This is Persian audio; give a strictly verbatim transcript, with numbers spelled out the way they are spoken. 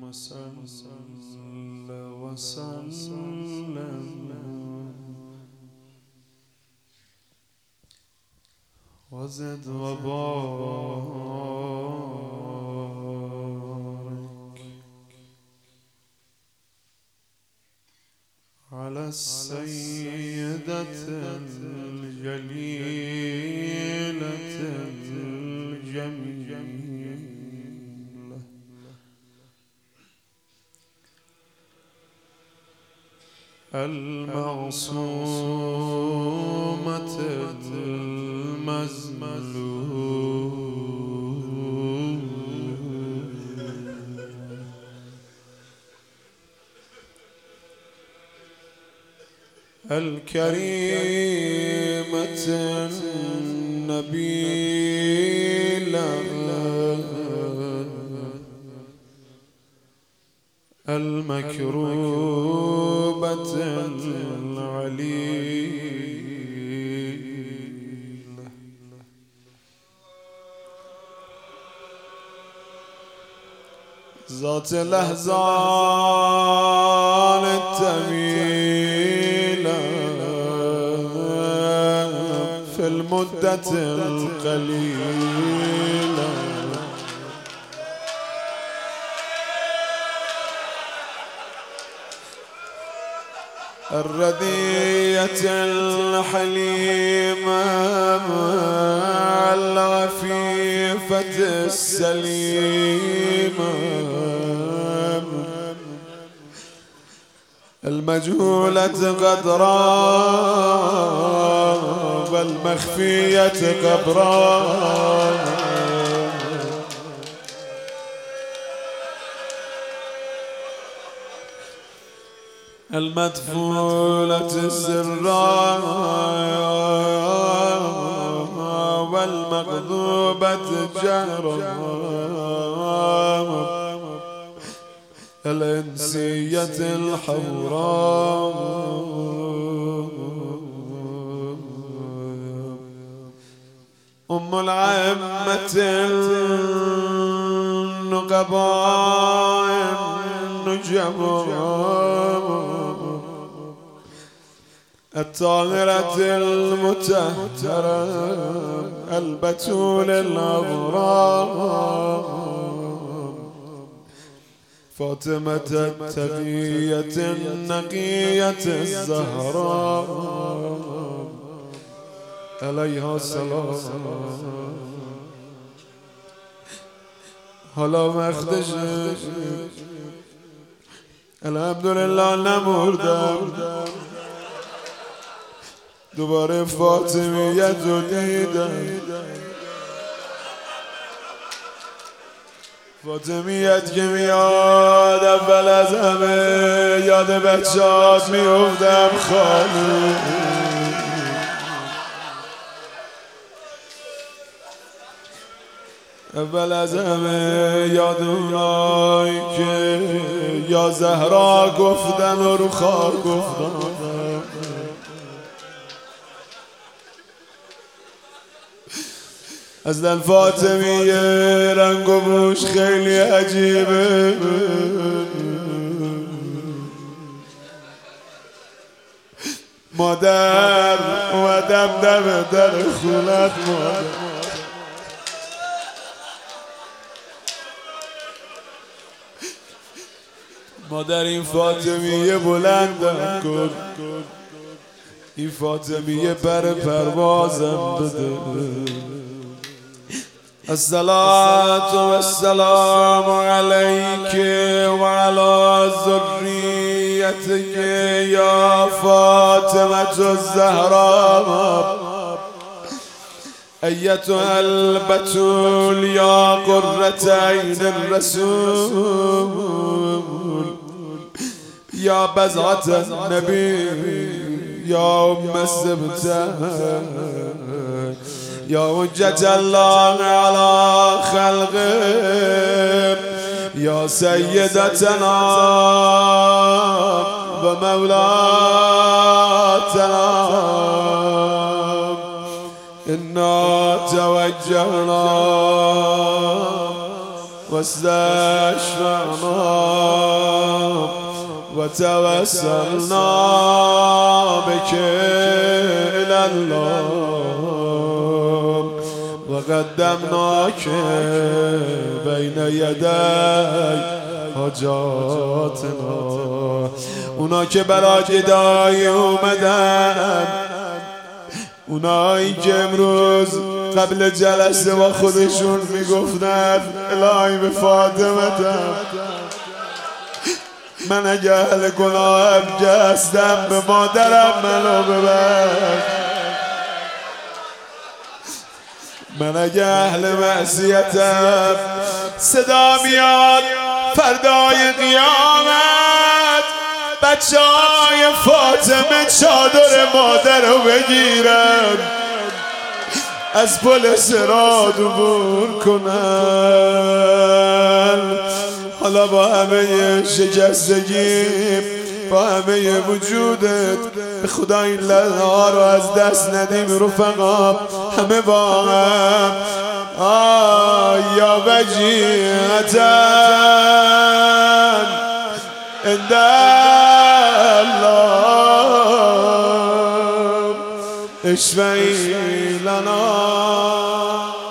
صل وسلم وزد وبارك على السيدة الجليلة الجميلة المعصومة المزملوم الكريمة النبيلة المكروبة العليلة ذات الأحزان التميلة في المدة القليلة الردية الحليمة العفيفة السليمة المجهولة قدرا والمخفية كبرا المدفولة السرا والمغضوبة جهرا الإنسية الحوراء أم العامة النقباء النجباء الطاهرة المطهرة البتول الأغراء فاطمة التقية النقية الزهراء عليها السلام. حالا وقتشه الحمدلله نمردم دوباره فاطمیت رو دیدم فاطمیت که میاد اول از همه یاد بچه‌هات میافتم خانم اول از همه یاد اونایی که یا زهرا گفتن و رو خاک گفتن اصلا فاطمیه رنگ و بوش خیلی عجیبه مادر اومدم دم در خونت مادر مادر این فاطمیه بلندم کن این فاطمیه بر پروازم بده الصلاة والسلام عليك وعلى ذريتك يا فاطمة الزهراء أيتها البتول يا قرة عين الرسول يا بزعة النبي يا أم السبتان يا حجة الله على خلقه يا سيدتنا ومولاتنا إنا توجهنا واستشفعنا وتوسلنا بك إلى الله وقدمناك بين يدي حاجاتنا. اونا که برا گدایی اومدن، اونایی که امروز قبل جلسه با خودشون میگفتن الهی به فاطمتم، من اگه اهل گناهم هستم به مادرم منو ببر، من اگه اهل معصیتم صدا میاد فردای قیامت بچه های فاطمه چادر مادر رو بگیرن از پل صراط عبور کنن. حالا با همه شکستگی، با همه وجودت به خدا این لحظه ها رو از دست ندیم رفقا، همه با هم یا وجیهتا عند الله اشفعی لنا.